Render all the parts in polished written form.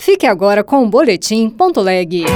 Fique agora com o Boletim.leg.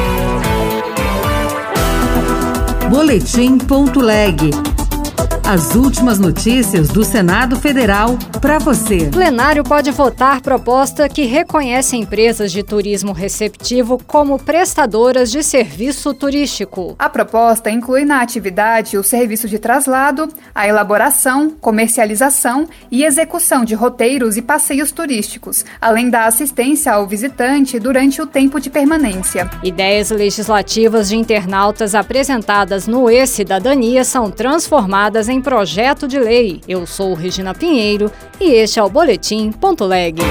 Boletim.leg. As últimas notícias do Senado Federal para você. O plenário pode votar proposta que reconhece empresas de turismo receptivo como prestadoras de serviço turístico. A proposta inclui na atividade o serviço de traslado, a elaboração, comercialização e execução de roteiros e passeios turísticos, além da assistência ao visitante durante o tempo de permanência. Ideias legislativas de internautas apresentadas no E-Cidadania são transformadas em projeto de lei. Eu sou Regina Pinheiro e este é o Boletim.leg.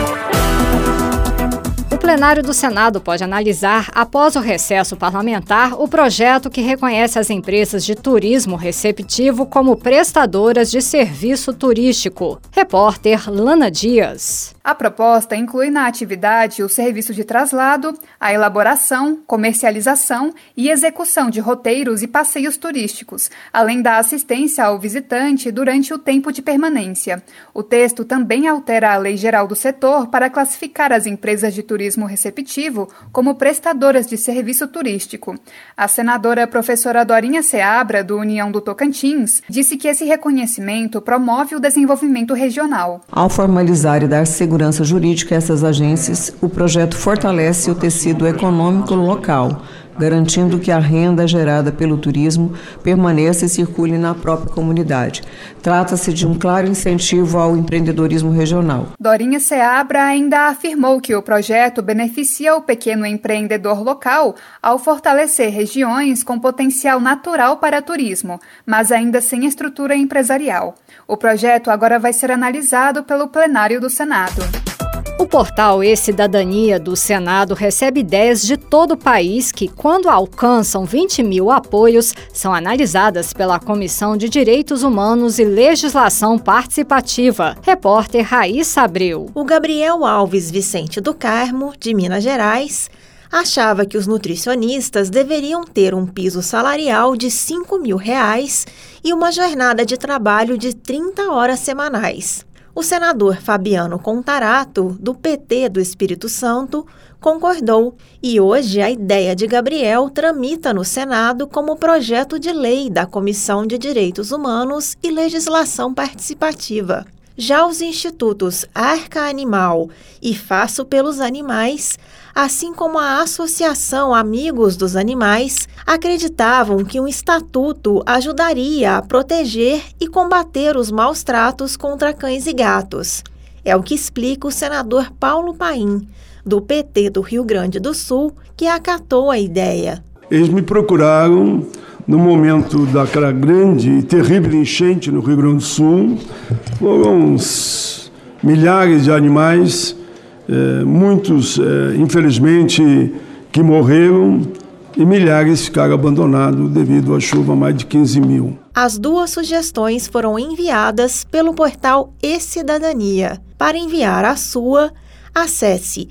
O plenário do Senado pode analisar, após o recesso parlamentar, o projeto que reconhece as empresas de turismo receptivo como prestadoras de serviço turístico. Repórter Lana Dias. A proposta inclui na atividade o serviço de traslado, a elaboração, comercialização e execução de roteiros e passeios turísticos, além da assistência ao visitante durante o tempo de permanência. O texto também altera a Lei Geral do Setor para classificar as empresas de turismo receptivo como prestadoras de serviço turístico. A senadora professora Dorinha Seabra, do União do Tocantins, disse que esse reconhecimento promove o desenvolvimento regional. Ao formalizar e dar segurança jurídica a essas agências, o projeto fortalece o tecido econômico local, garantindo que a renda gerada pelo turismo permaneça e circule na própria comunidade. Trata-se de um claro incentivo ao empreendedorismo regional. Dorinha Seabra ainda afirmou que o projeto beneficia o pequeno empreendedor local ao fortalecer regiões com potencial natural para turismo, mas ainda sem estrutura empresarial. O projeto agora vai ser analisado pelo plenário do Senado. O portal E-Cidadania do Senado recebe ideias de todo o país que, quando alcançam 20 mil apoios, são analisadas pela Comissão de Direitos Humanos e Legislação Participativa. Repórter Raíssa Abreu. O Gabriel Alves Vicente do Carmo, de Minas Gerais, achava que os nutricionistas deveriam ter um piso salarial de R$ 5.000 e uma jornada de trabalho de 30 horas semanais. O senador Fabiano Contarato, do PT do Espírito Santo, concordou e hoje a ideia de Gabriel tramita no Senado como projeto de lei da Comissão de Direitos Humanos e Legislação Participativa. Já os institutos Arca Animal e Faço pelos Animais, assim como a Associação Amigos dos Animais, acreditavam que um estatuto ajudaria a proteger e combater os maus tratos contra cães e gatos. É o que explica o senador Paulo Paim, do PT do Rio Grande do Sul, que acatou a ideia. Eles me procuraram no momento daquela grande e terrível enchente no Rio Grande do Sul. Foram uns milhares de animais, muitos, infelizmente, que morreram e milhares ficaram abandonados devido à chuva, mais de 15 mil. As duas sugestões foram enviadas pelo portal E-Cidadania. Para enviar a sua, acesse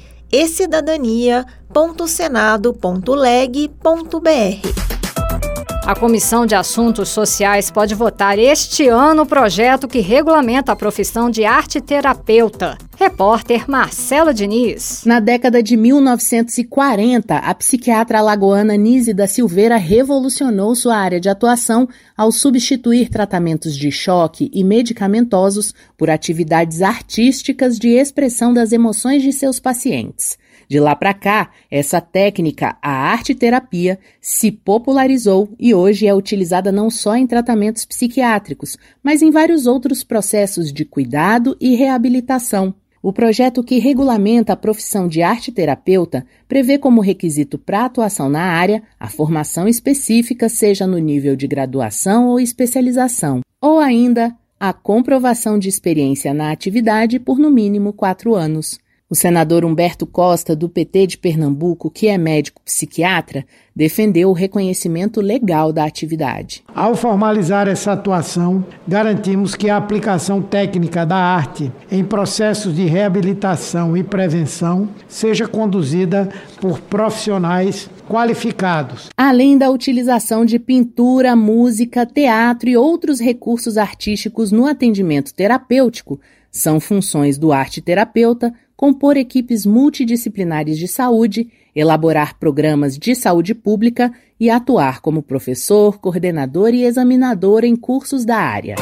ecidadania.senado.leg.br. A Comissão de Assuntos Sociais pode votar este ano o projeto que regulamenta a profissão de arte-terapeuta. Repórter Marcela Diniz. Na década de 1940, a psiquiatra alagoana Nise da Silveira revolucionou sua área de atuação ao substituir tratamentos de choque e medicamentosos por atividades artísticas de expressão das emoções de seus pacientes. De lá para cá, essa técnica, a arte-terapia, se popularizou e hoje é utilizada não só em tratamentos psiquiátricos, mas em vários outros processos de cuidado e reabilitação. O projeto que regulamenta a profissão de arte-terapeuta prevê como requisito para atuação na área a formação específica, seja no nível de graduação ou especialização, ou ainda a comprovação de experiência na atividade por no mínimo 4 anos. O senador Humberto Costa, do PT de Pernambuco, que é médico psiquiatra, defendeu o reconhecimento legal da atividade. Ao formalizar essa atuação, garantimos que a aplicação técnica da arte em processos de reabilitação e prevenção seja conduzida por profissionais qualificados. Além da utilização de pintura, música, teatro e outros recursos artísticos no atendimento terapêutico, são funções do arte-terapeuta compor equipes multidisciplinares de saúde, elaborar programas de saúde pública e atuar como professor, coordenador e examinador em cursos da área.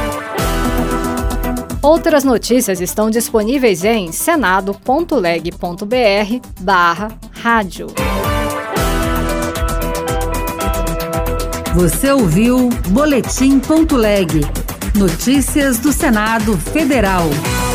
Outras notícias estão disponíveis em senado.leg.br/rádio. Você ouviu Boletim.leg. Notícias do Senado Federal.